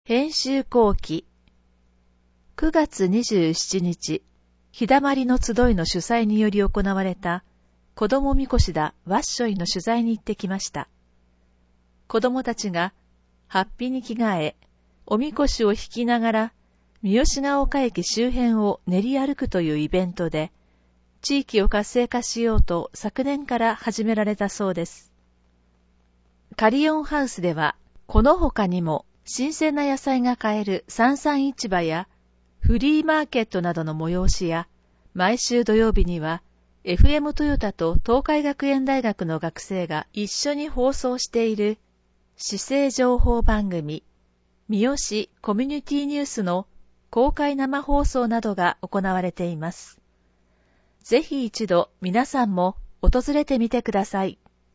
編集後期9月27日、日だまりの集いの主催により行われた子供みこしだワッショイの取材に行ってきました。子供たちが法被に着替え、おみこしを引きながら三好ヶ丘駅周辺を練り歩くというイベントで、地域を活性化しようと昨年から始められたそうです。カリオンハウスでは、この他にも新鮮な野菜が買える山々市場やフリーマーケットなどの催しや、毎週土曜日には FM トヨタと東海学園大学の学生が一緒に放送している市政情報番組、三好コミュニティニュースの公開生放送などが行われています。ぜひ一度皆さんも訪れてみてください。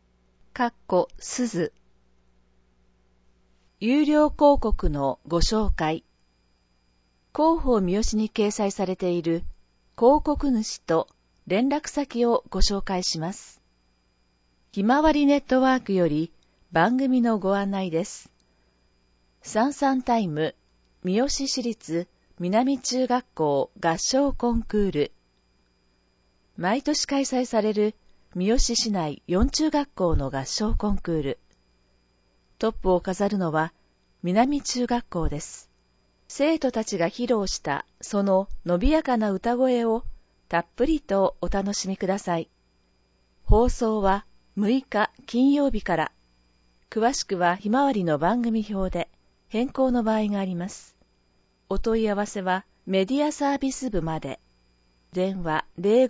鈴有料広告のご紹介。広報三好に掲載されている広告主と連絡先をご紹介します。ひまわりネットワークより番組のご案内です。サンサンタイム三好市立南中学校合唱コンクール。毎年開催される三好市内4中学校の合唱コンクール。トップを飾るのは南中学校です。生徒たちが披露したその伸びやかな歌声をたっぷりとお楽しみください。放送は6日金曜日から。詳しくはひまわりの番組表で変更の場合があります。お問い合わせはメディアサービス部まで。電話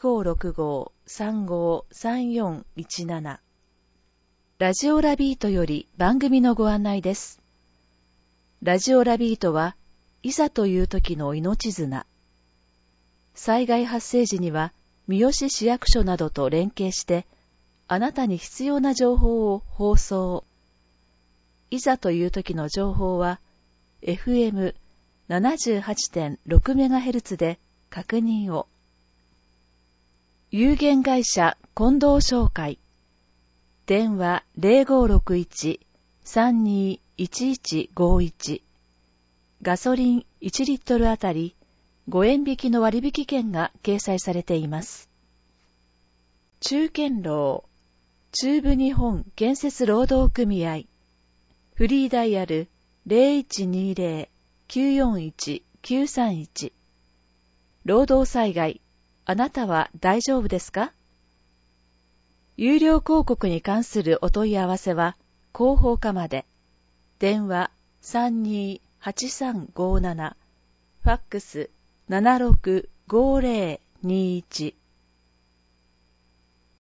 0565-353417。ラジオラビートより番組のご案内です。ラジオラビートは、いざという時の命綱。災害発生時には、三好市役所などと連携して、あなたに必要な情報を放送。いざという時の情報は、FM78.6MHz で確認を。有限会社近藤商会。電話 0561-321151。ガソリン1リットルあたり5円引きの割引券が掲載されています。中堅労、中部日本建設労働組合。フリーダイヤル 0120-941-931。労働災害、あなたは大丈夫ですか？有料広告に関するお問い合わせは広報課まで。電話 328357、ファックス765021。